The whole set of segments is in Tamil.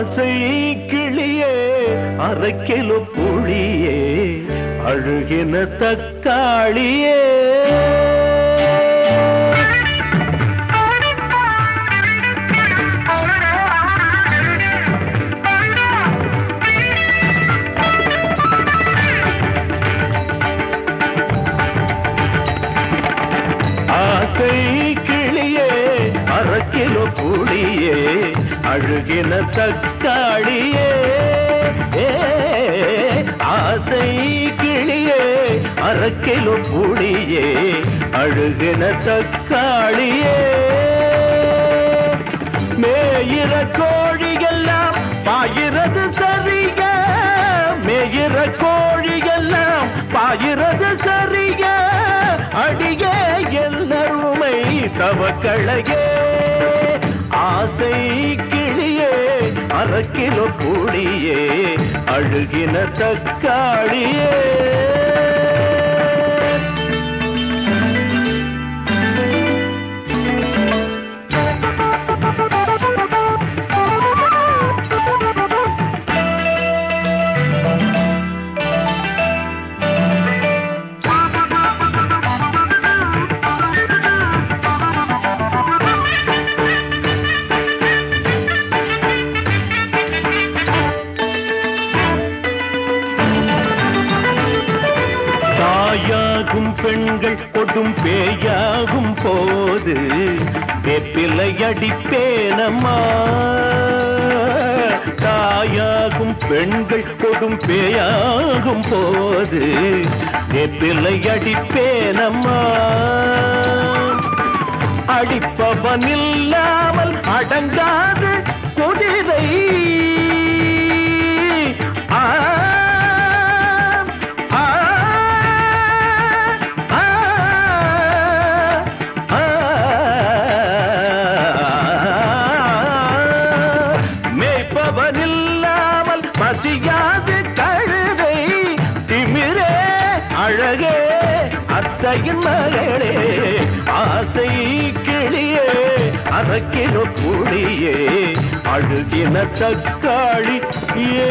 ஆசை கிளியே அரைக்கிலோ புளியே அழுகின தக்காளியே ஆசை கிளியே அரைக்கிலோ புளியே அழுகின தக்காளியே ஆசை கிளியே அரைக்கிலோ புளியே அழுகின தக்காளியே மேயிற கோழியெல்லாம் பாயிறது சரிக மேயிற கோழியெல்லாம் பாயிறது சரிக அடியே எல்லாருமை தவக்களையே ஆசை கிளியே அரைக்கிலோ புளியே அழுகின தக்காளியே தாயாகும் பெண்கள் கொடும் பேயாகும் போது வேப்பிலை அடிப்பேனம்மா தாயாகும் பெண்கள் கொடும் பேயாகும் போது வேப்பிலை அடிப்பேனம்மா அடிப்பவன் இல்லாமல் அடங்காது குதிரை மேய்ப்பவனில்லாமல் பசியாது கழுதை திமிரே அழகே அத்தையின் மகளே ஆசை கிளியே அரைக்கிலோ புளியே அழுகின தக்காளி ஏ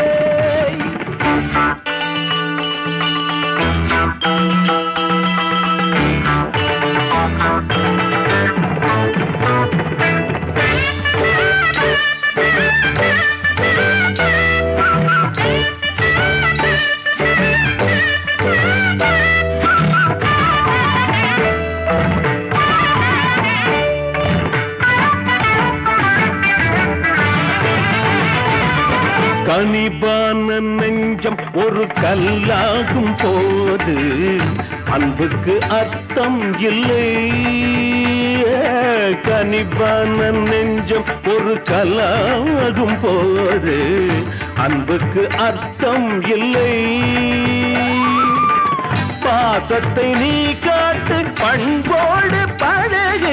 கனிபான நெஞ்சம் ஒரு கல்லாகும் போது அன்புக்கு அர்த்தம் இல்லை கனிபான நெஞ்சம் ஒரு கல்லாகும் போது அன்புக்கு அர்த்தம் இல்லை பாசத்தை நீ காட்டு பண்போடு பழகு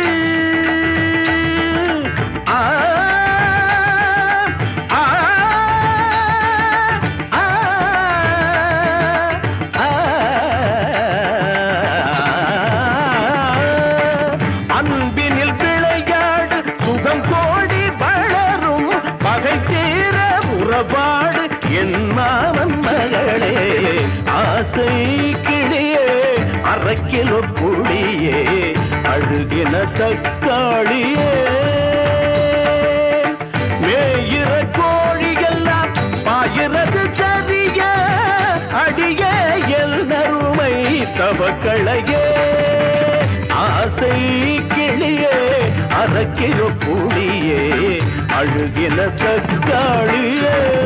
அன்பினில் விளையாடு சுகம் கோடி வளரும் பகை தீர உறவாடு என் மாமன் மகளே ஆசை கிளியே அரைக்கிலோ புளியே அழுகின தக்காளியே மேயிற கோழியெல்லாம் பாயிறது சரிய அடிய எல்லருமை தவக்களையே ஆசை கிளியே அரைக்கிலோ புளியே அழுகின தக்காளியே